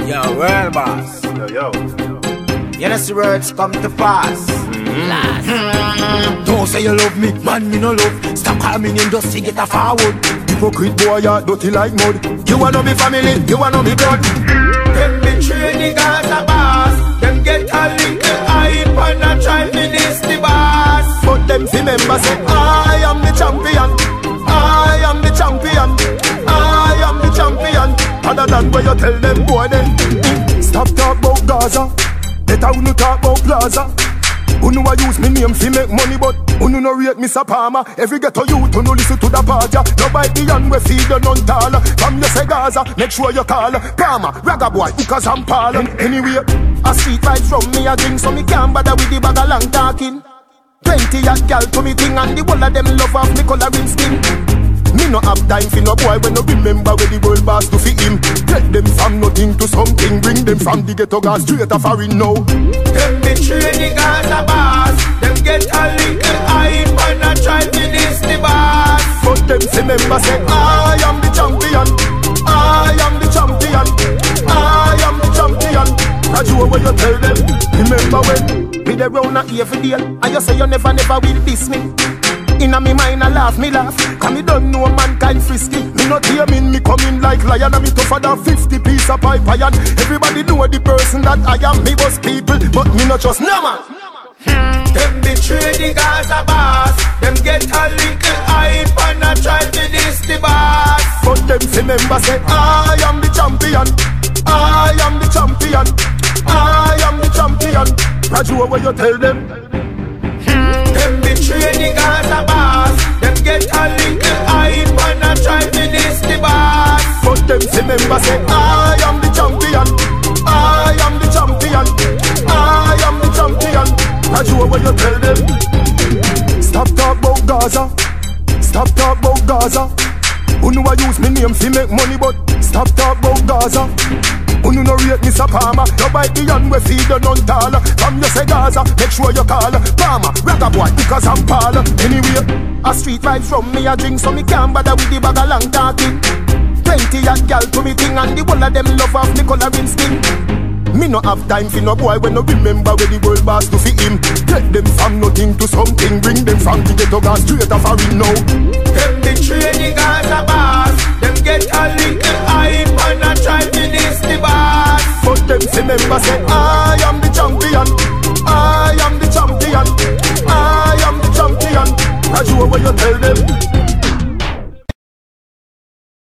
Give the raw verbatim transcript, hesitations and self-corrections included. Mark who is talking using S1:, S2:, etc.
S1: Yo, world boss.
S2: Yo, yo.
S1: You know, the words come to pass. Mm-hmm. Don't say you love me, man, me no love. Stop calling me name just to get a forward.
S3: Hypocrite boy, you dirty like mud. You wanna be family, you wanna be blood.
S4: Them betray the Gaza boss. Them get a little hype and a try to this the boss.
S3: But them fi member say, I am the champion. I am the champion. I am the champion. Other than where you tell them boy then. Stop talk about Gaza. Better who no talk about Plaza. Who know I use me name fi make money, but who no rate Mister Palmer. Every ghetto youth who no listen to the party. Nobody the young we feed you none taller. From you say Gaza, make sure you call Palmer, Ragga boy, because I'm Paul. Anyway, a street vibes from me a drink, so me can't bother with the bag of long talking. Plenty of gal to me thing, and the whole of them love off me coloring skin. Me no have time for no boy when no remember where the world boss to fit him. Get them from nothing to something, bring them from the ghetto gas straight to foreign now.
S4: Them betray the Gaza boss. Them get a little hype and a try to this the boss.
S3: But them say member say, I am the champion. I am the champion. I am the champion. That's you what you tell them. Remember when me the round a every day, and you say you never never will diss me. Inna me mind I laugh, me laugh. Cause me don't know mankind frisky. Me not hear me, me coming like lion. And me tougher than fifty piece of pipe iron. Everybody know the person that I am. Me was people, but me not just no man.
S4: Hmm. Them betray the Gaza boss. Them get a little hype and a try to this the boss.
S3: But them say member say, I am the champion. I am the champion. I am the champion. That's you what you tell them.
S4: Them betray the Gaza boss. Them get a little hype and a try to this the boss.
S3: But them say member say, I am the champion. I am the champion. I am the champion. That's you what you tell them. Stop talk about Gaza. Stop talk about Gaza. Who know I use me name fi make money, but stop talk about Gaza. Who no rate Mister Palmer. Nobody the young we feed you none taller. From you say Gaza, make sure you call Palmer, Ragga boy, because I'm Paul. Anyway, a street vibes from me a drink, so me can't bother with the bag of long talking. Plenty of gal to me thing, and the whole of them love off me coloring skin. Me no have time for no boy when no remember where the world boss to fit him. Get them from nothing to something, bring them from the ghetto gas straight to foreign now.
S4: Them betray the Gaza boss.